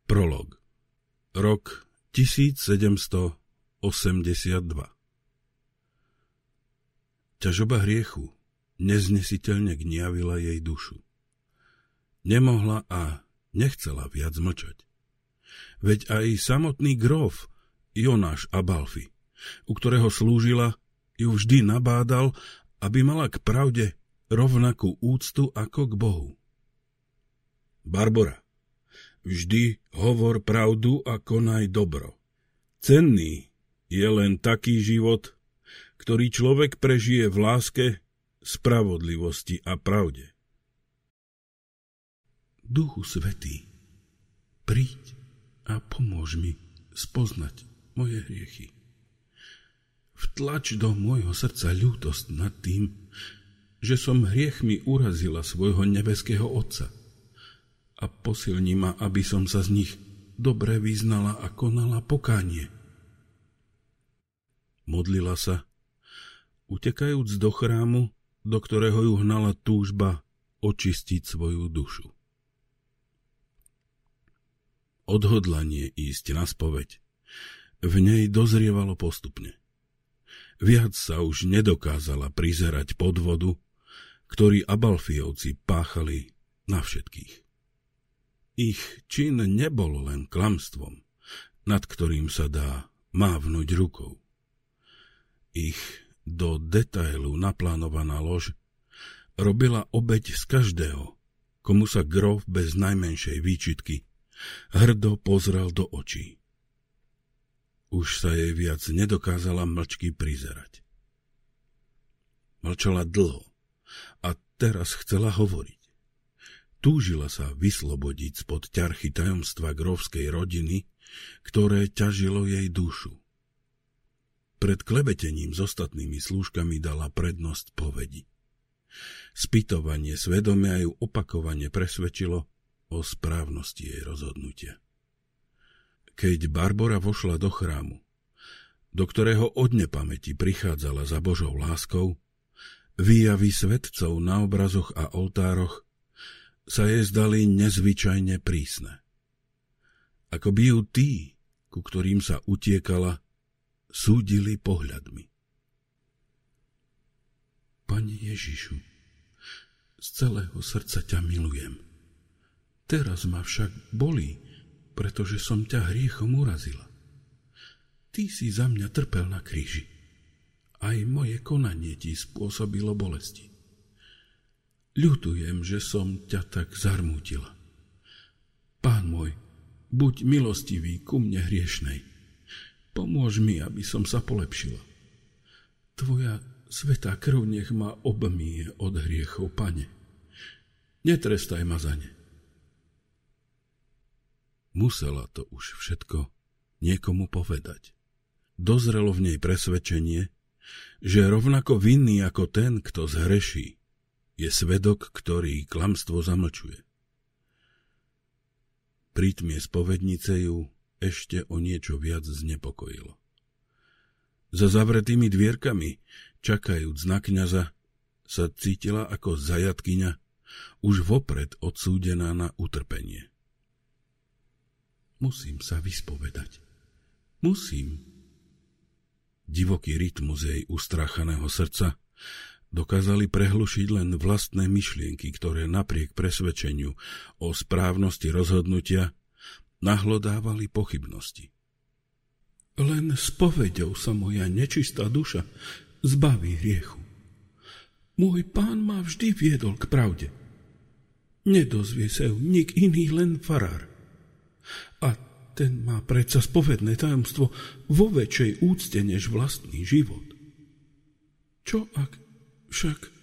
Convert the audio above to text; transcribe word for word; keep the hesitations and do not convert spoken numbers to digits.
Prolog. Rok tisícsedemstoosemdesiatdva. Ťažoba hriechu neznesiteľne gniavila jej dušu. Nemohla a nechcela viac mlčať. Veď aj samotný gróf Jonáš Abalfi, u ktorého slúžila, ju vždy nabádal, aby mala k pravde rovnakú úctu ako k Bohu. Barbora, vždy hovor pravdu a konaj dobro. Cenný je len taký život, ktorý človek prežije v láske, spravodlivosti a pravde. Duchu Svätý, príď a pomôž mi spoznať moje hriechy. Vtlač do môjho srdca ľútosť nad tým, že som hriechmi urazila svojho nebeského Otca, a posilni ma, aby som sa z nich dobre vyznala a konala pokánie. Modlila sa, utekajúc do chrámu, do ktorého ju hnala túžba očistiť svoju dušu. Odhodlanie ísť na spoveď v nej dozrievalo postupne. Viac sa už nedokázala prizerať podvodu, ktorý Abalfiovci páchali na všetkých. Ich čin nebol len klamstvom, nad ktorým sa dá mávnuť rukou. Ich do detailu naplánovaná lož robila obeť z každého, komu sa gróf bez najmenšej výčitky hrdo pozrel do očí. Už sa jej viac nedokázala mlčky prizerať. Mlčala dlho a teraz chcela hovoriť. Túžila sa vyslobodiť spod ťarchy tajomstva grófskej rodiny, ktoré ťažilo jej dušu. Pred klebetením s ostatnými slúžkami dala prednosť povedi. Spytovanie svedomia ju opakovane presvedčilo o správnosti jej rozhodnutia. Keď Barbora vošla do chrámu, do ktorého od nepamäti prichádzala za Božou láskou, výjavy svetcov na obrazoch a oltároch sa jej zdali nezvyčajne prísne. Ako by ju tí, ku ktorým sa utiekala, súdili pohľadmi. Pane Ježišu, z celého srdca ťa milujem. Teraz ma však bolí, pretože som ťa hriechom urazila. Ty si za mňa trpel na kríži. Aj moje konanie ti spôsobilo bolesti. Ľutujem, že som ťa tak zarmútila. Pán môj, buď milostivý ku mne hriešnej. Pomôž mi, aby som sa polepšila. Tvoja svätá krv nech ma obmýje od hriechov, Pane. Netrestaj ma za ne. Musela to už všetko niekomu povedať. Dozrelo v nej presvedčenie, že rovnako vinný ako ten, kto zhreší, je svedok, ktorý klamstvo zamlčuje. Prítmie spovednice ju ešte o niečo viac znepokojilo. Za zavretými dvierkami, čakajúc na kňaza, sa cítila ako zajatkyňa, už vopred odsúdená na utrpenie. Musím sa vyspovedať. Musím. Divoký rytmus jej ustráchaného srdca dokázali prehlušiť len vlastné myšlienky, ktoré napriek presvedčeniu o správnosti rozhodnutia nahlodávali pochybnosti. Len spoveďou sa moja nečistá duša zbaví hriechu. Môj Pán ma vždy viedol k pravde. Nedozvie sa ju nik iný, len farár. A ten má predsa spovedné tajomstvo vo väčšej úcte než vlastný život. Čo ak však